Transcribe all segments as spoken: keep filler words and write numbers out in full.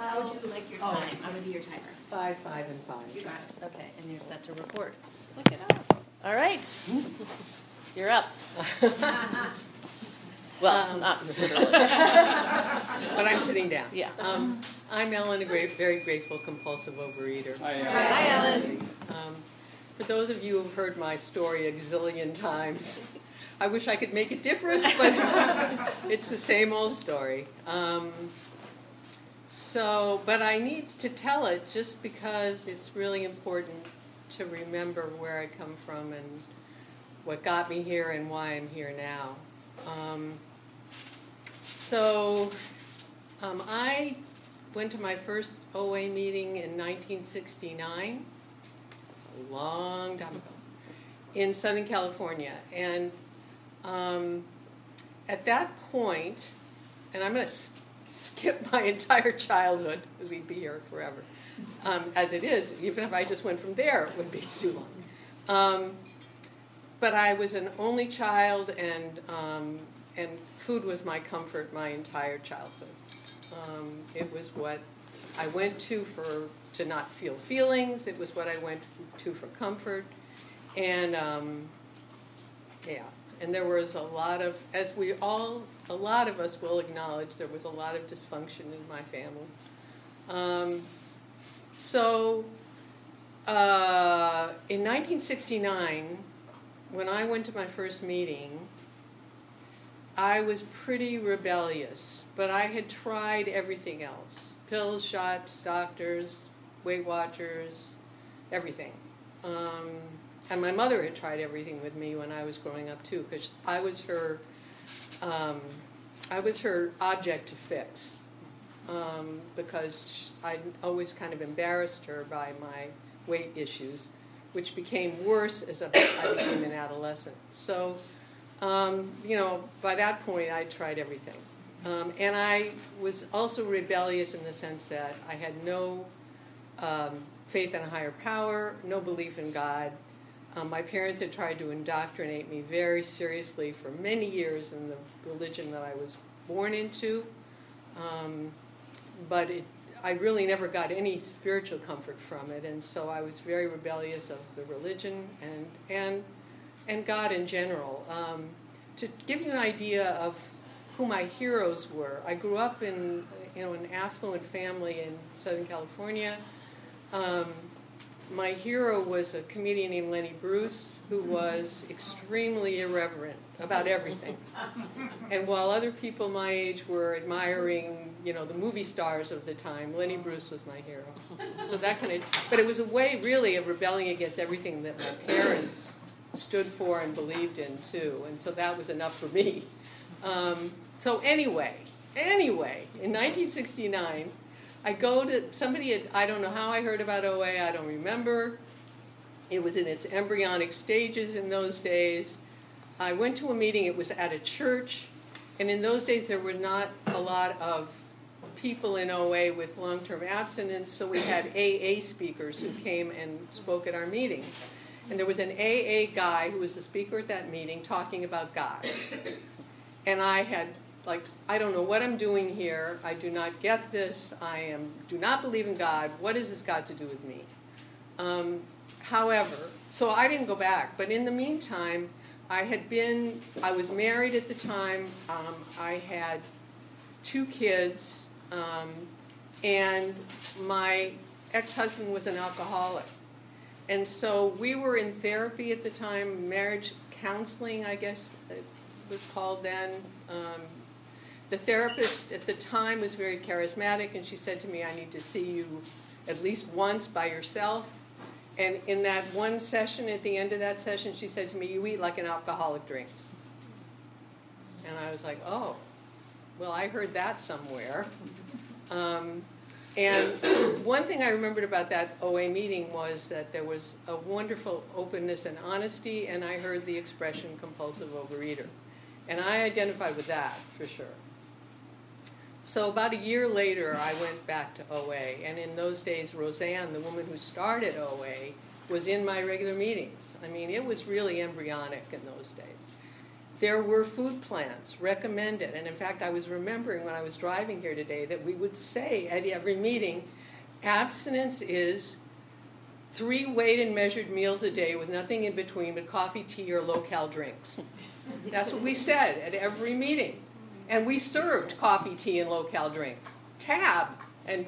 How would you like your Oh. time? I'm gonna be your timer. Five, five, and five. You got it. Okay, and you're set to report. Look at us. All right. You're up. Well, Um, not literally. But I'm sitting down. Yeah. Um, I'm Ellen, a great, very grateful compulsive overeater. Hi, Ellen. Um, for those of you who've heard my story a gazillion times, I wish I could make it different, but it's the same old story. Um, so, but I need to tell it just because it's really important to remember where I come from and what got me here and why I'm here now. Um, so, um, I went to my first O A meeting in nineteen sixty-nine. That's a long time ago. In Southern California. And um, at that point, and I'm going to s- skip my entire childhood, because we'd be here forever. Um, as it is, even if I just went from there, it would be too long. Um, but I was an only child, and um, and food was my comfort my entire childhood. Um, it was what I went to for to not feel feelings. It was what I went to for comfort, and um, yeah. And there was a lot of, as we all, a lot of us will acknowledge, there was a lot of dysfunction in my family. Um, so, uh, in nineteen sixty-nine, when I went to my first meeting, I was pretty rebellious, but I had tried everything else. Pills, shots, doctors, Weight Watchers, everything. Um, and my mother had tried everything with me when I was growing up too, because I was her, um, I was her object to fix, um, because I always kind of embarrassed her by my weight issues, which became worse as I became an adolescent. So, um, you know, by that point, I tried everything. Um, and I was also rebellious in the sense that I had no um, faith in a higher power, no belief in God. Um, my parents had tried to indoctrinate me very seriously for many years in the religion that I was born into. Um, but it, I really never got any spiritual comfort from it, and so I was very rebellious of the religion and and and God in general. Um, to give you an idea of who my heroes were, I grew up in you know an affluent family in Southern California. Um, my hero was a comedian named Lenny Bruce, who was extremely irreverent about everything. And while other people my age were admiring, you know, the movie stars of the time, Lenny Bruce was my hero. So that kind of, but it was a way really of rebelling against everything that my parents stood for and believed in too. And so that was enough for me. Um, so anyway, anyway, in nineteen sixty-nine, I go to, somebody had, I don't know how I heard about O A, I don't remember. It was in its embryonic stages in those days. I went to a meeting, it was at a church, and in those days there were not a lot of people in O A with long-term abstinence, so we had A A speakers who came and spoke at our meetings. And there was an A A guy who was the speaker at that meeting talking about God. And I had, like, I don't know what I'm doing here. I do not get this. I am do not believe in God. What has this got to do with me? Um, however, so I didn't go back. But in the meantime, I had been, I was married at the time. Um, I had two kids. Um, and my ex-husband was an alcoholic. And so we were in therapy at the time, marriage counseling, I guess it was called then. Um, the therapist at the time was very charismatic, and she said to me, I need to see you at least once by yourself. And in that one session, at the end of that session, she said to me, you eat like an alcoholic drinks. And I was like, oh, well, I heard that somewhere. Um, and one thing I remembered about that O A meeting was that there was a wonderful openness and honesty, and I heard the expression compulsive overeater. And I identified with that, for sure. So about a year later, I went back to O A, and in those days, Roseanne, the woman who started O A, was in my regular meetings. I mean, it was really embryonic in those days. there were food plans recommended. And in fact, I was remembering when I was driving here today that we would say at every meeting, abstinence is three weighed and measured meals a day with nothing in between but coffee, tea, or low-cal drinks. That's what we said at every meeting. And we served coffee, tea, and low-cal drinks. Tab and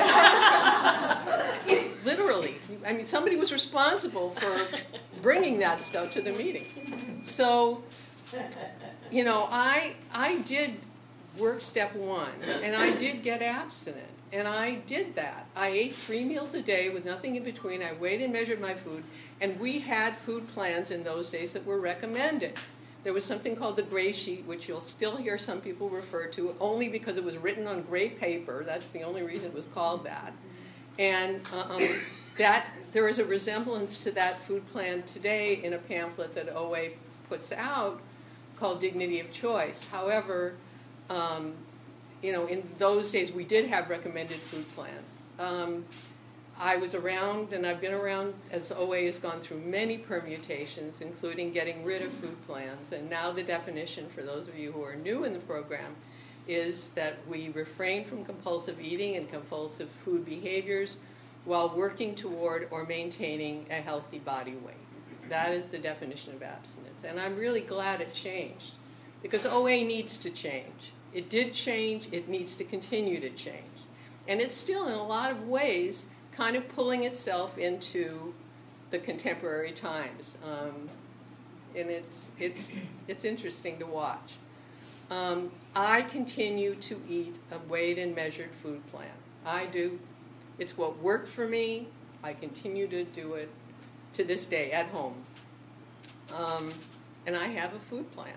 Diet literally. I mean, somebody was responsible for bringing that stuff to the meeting. So, you know, I I did work step one, and I did get abstinent. And I did that. I ate three meals a day with nothing in between. I weighed and measured my food. And we had food plans in those days that were recommended. There was something called the gray sheet, which you'll still hear some people refer to, only because it was written on gray paper. That's the only reason it was called that. And um, that there is a resemblance to that food plan today in a pamphlet that O A puts out called Dignity of Choice. However, um, you know, in those days we did have recommended food plans. Um, I was around, and I've been around as O A has gone through many permutations, including getting rid of food plans. And now the definition, for those of you who are new in the program, is that we refrain from compulsive eating and compulsive food behaviors while working toward or maintaining a healthy body weight. That is the definition of abstinence. And I'm really glad it changed, because O A needs to change. It did change. It needs to continue to change. And it's still, in a lot of ways, kind of pulling itself into the contemporary times. Um, and it's, it's, it's interesting to watch. Um, I continue to eat a weighed and measured food plan. I do. It's what worked for me. I continue to do it to this day at home. Um, and I have a food plan.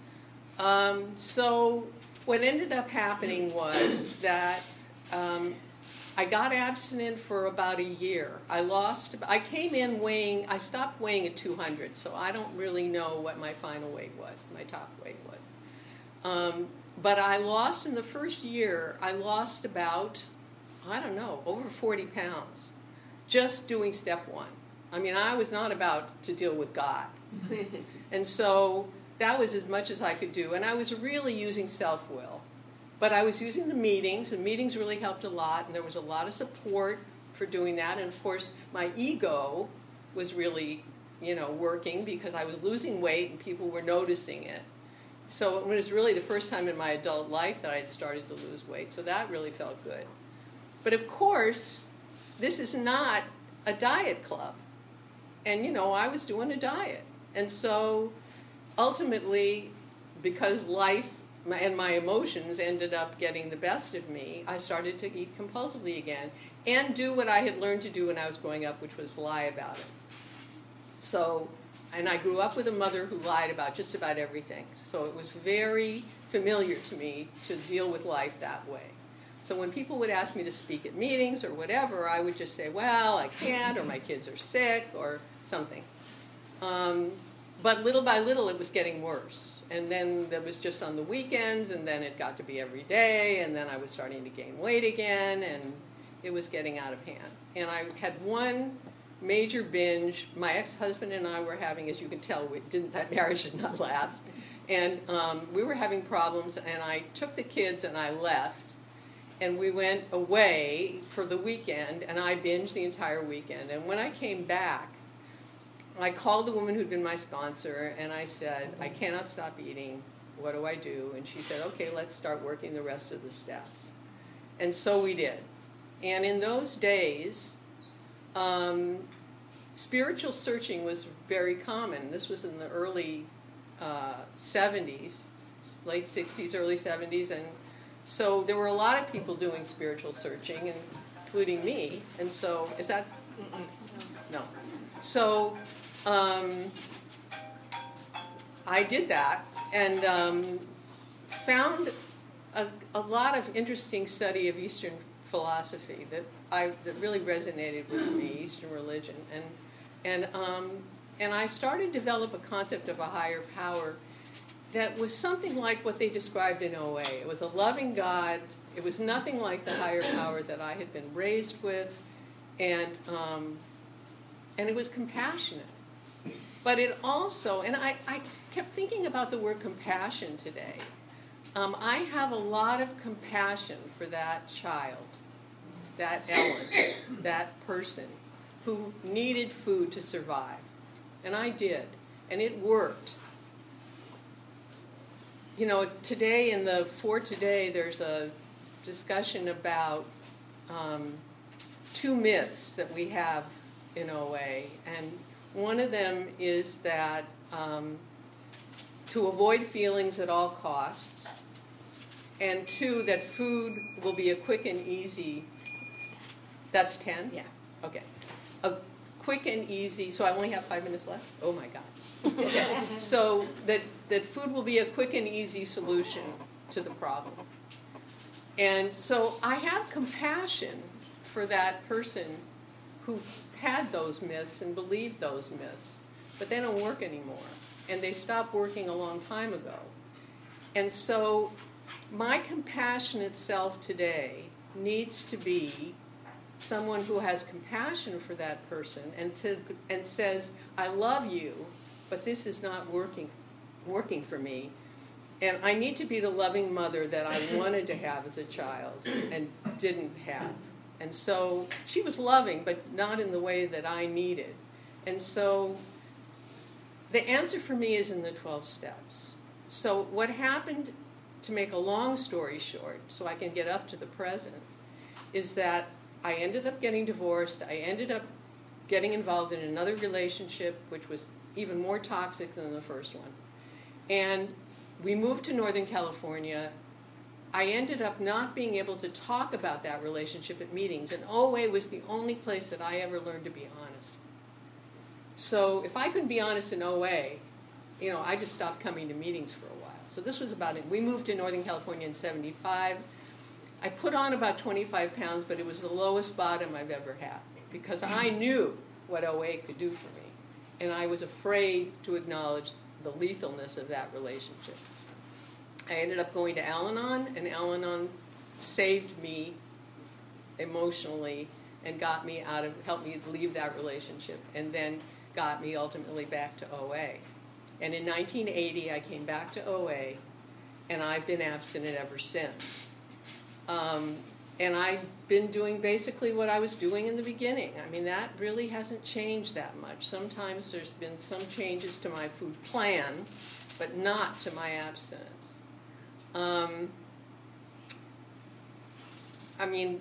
Um, so what ended up happening was that um, I got abstinent for about a year. I lost, I came in weighing, I stopped weighing at two hundred, so I don't really know what my final weight was, my top weight was. Um, but I lost in the first year, I lost about, I don't know, over forty pounds, just doing step one. I mean, I was not about to deal with God. And so that was as much as I could do. And I was really using self-will. But I was using the meetings. The meetings really helped a lot, and there was a lot of support for doing that. And, of course, my ego was really, you know, working because I was losing weight and people were noticing it. So it was really the first time in my adult life that I had started to lose weight. So that really felt good. But, of course, this is not a diet club. And, you know, I was doing a diet. And so ultimately, because life and my emotions ended up getting the best of me, I started to eat compulsively again and do what I had learned to do when I was growing up, which was lie about it. So, and I grew up with a mother who lied about just about everything. So it was very familiar to me to deal with life that way. So when people would ask me to speak at meetings or whatever, I would just say, well, I can't, or my kids are sick, or something. Um, but little by little, it was getting worse. And then that was just on the weekends, and then it got to be every day, and then I was starting to gain weight again, and it was getting out of hand. And I had one major binge. My ex-husband and I were having, as you can tell, we didn't, that marriage did not last. And um, we were having problems, and I took the kids and I left. And we went away for the weekend, and I binged the entire weekend. And when I came back, I called the woman who'd been my sponsor, and I said, I cannot stop eating. What do I do? And she said, okay, let's start working the rest of the steps. And so we did. And in those days, um, spiritual searching was very common. This was in the early uh, seventies, late sixties, early seventies, and so there were a lot of people doing spiritual searching, including me. And so, is that? Mm-mm. No. So um, I did that and um, found a, a lot of interesting study of Eastern philosophy that I that really resonated with me, Eastern religion, and and um, and I started to develop a concept of a higher power that was something like what they described in O A. It was a loving God. It was nothing like the higher power that I had been raised with, and um, and it was compassionate. But it also, and I, I kept thinking about the word compassion today. Um, I have a lot of compassion for that child, that Ellen, that person who needed food to survive. And I did. And it worked. You know, today in the For Today, there's a discussion about um, two myths that we have in O A. And one of them is that um, to avoid feelings at all costs, and two, that food will be a quick and easy. That's ten? Yeah. Okay. A quick and easy, so I only have five minutes left? Oh my God. Okay. So that, that food will be a quick and easy solution to the problem. And so I have compassion for that person who had those myths and believed those myths, but they don't work anymore. And they stopped working a long time ago. And so my compassionate self today needs to be someone who has compassion for that person and to, and says, I love you, but this is not working working for me. And I need to be the loving mother that I wanted to have as a child and didn't have. And so she was loving, but not in the way that I needed. And so the answer for me is in the twelve steps. So what happened, to make a long story short, so I can get up to the present, is that I ended up getting divorced. I ended up getting involved in another relationship, which was even more toxic than the first one. And we moved to Northern California. I ended up not being able to talk about that relationship at meetings, and O A was the only place that I ever learned to be honest. So if I couldn't be honest in O A, you know, I just stopped coming to meetings for a while. So this was about it. We moved to Northern California in seventy-five. I put on about twenty-five pounds, but it was the lowest bottom I've ever had because I knew what O A could do for me, and I was afraid to acknowledge the lethalness of that relationship. I ended up going to Al-Anon, and Al-Anon saved me emotionally and got me out of, helped me leave that relationship, and then got me ultimately back to O A. And in nineteen eighty, I came back to O A, and I've been abstinent ever since. Um, and I've been doing basically what I was doing in the beginning. I mean, that really hasn't changed that much. Sometimes there's been some changes to my food plan, but not to my abstinence. Um, I mean,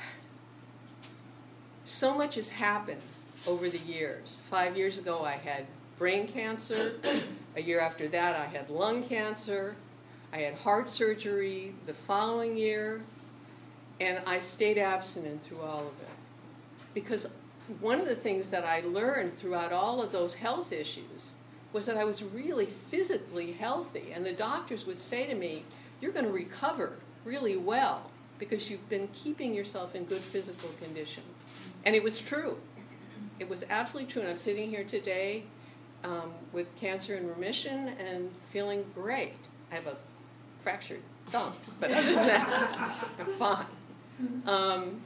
so much has happened over the years. Five years ago, I had brain cancer. A year after that, I had lung cancer. I had heart surgery the following year. And I stayed abstinent through all of it. Because one of the things that I learned throughout all of those health issues was that I was really physically healthy. And the doctors would say to me, you're going to recover really well because you've been keeping yourself in good physical condition. And it was true. It was absolutely true. And I'm sitting here today um, with cancer in remission and feeling great. I have a fractured thumb, but other than that, I'm fine. Um,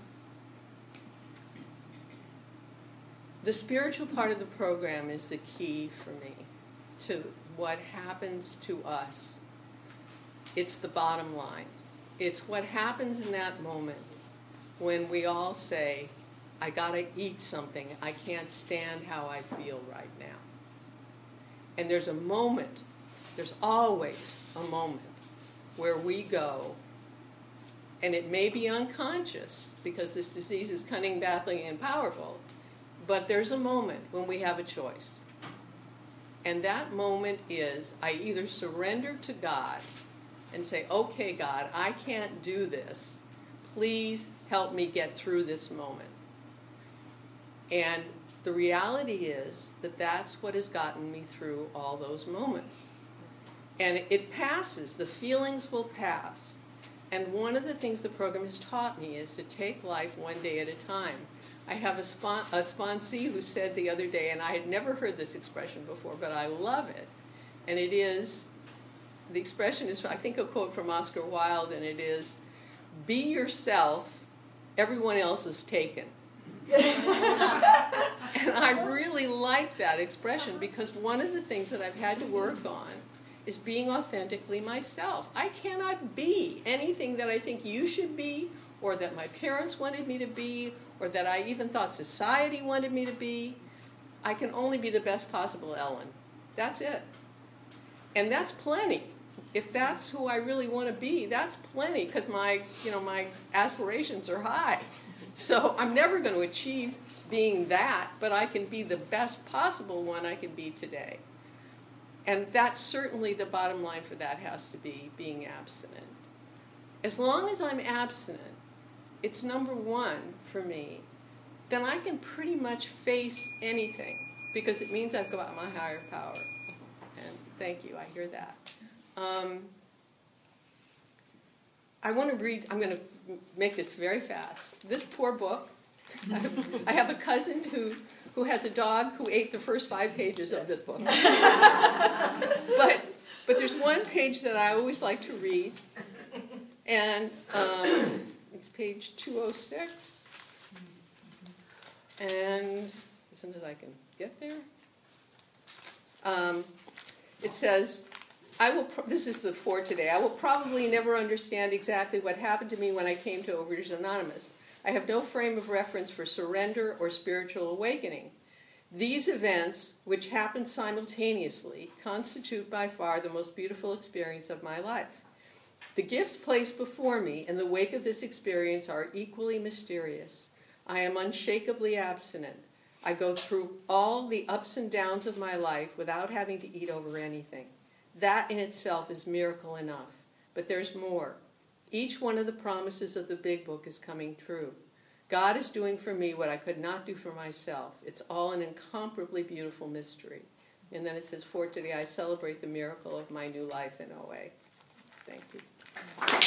the spiritual part of the program is the key for me to what happens to us. It's the bottom line. It's what happens in that moment when we all say, I gotta eat something. I can't stand how I feel right now. And there's a moment, there's always a moment where we go, and it may be unconscious because this disease is cunning, baffling, and powerful, but there's a moment when we have a choice. And that moment is I either surrender to God and say, okay, God, I can't do this. Please help me get through this moment. And the reality is that that's what has gotten me through all those moments. And it passes. The feelings will pass. And one of the things the program has taught me is to take life one day at a time. I have a, spon- a sponsee who said the other day, and I had never heard this expression before, but I love it. And it is, the expression is, I think, a quote from Oscar Wilde, and it is, be yourself, everyone else is taken. And I really like that expression because one of the things that I've had to work on is being authentically myself. I cannot be anything that I think you should be, or that my parents wanted me to be, or that I even thought society wanted me to be. I can only be the best possible Ellen. That's it. And that's plenty. If that's who I really want to be, that's plenty, because my, you know, my aspirations are high. So I'm never going to achieve being that, but I can be the best possible one I can be today. And that's certainly the bottom line for that has to be being abstinent. As long as I'm abstinent, it's number one for me, then I can pretty much face anything, because it means I've got my higher power. And thank you, I hear that. Um, I want to read, I'm going to make this very fast. This poor book, I have, I have a cousin who, who has a dog who ate the first five pages of this book. but, but there's one page that I always like to read, and um, it's page two oh six. And as soon as I can get there, um, it says, I will, pro- this is the for today, I will probably never understand exactly what happened to me when I came to Overeaters Anonymous. I have no frame of reference for surrender or spiritual awakening. These events, which happened simultaneously, constitute by far the most beautiful experience of my life. The gifts placed before me in the wake of this experience are equally mysterious. I am unshakably abstinent. I go through all the ups and downs of my life without having to eat over anything. That in itself is miracle enough. But there's more. Each one of the promises of the Big Book is coming true. God is doing for me what I could not do for myself. It's all an incomparably beautiful mystery. And then it says, for today I celebrate the miracle of my new life in O A. Thank you.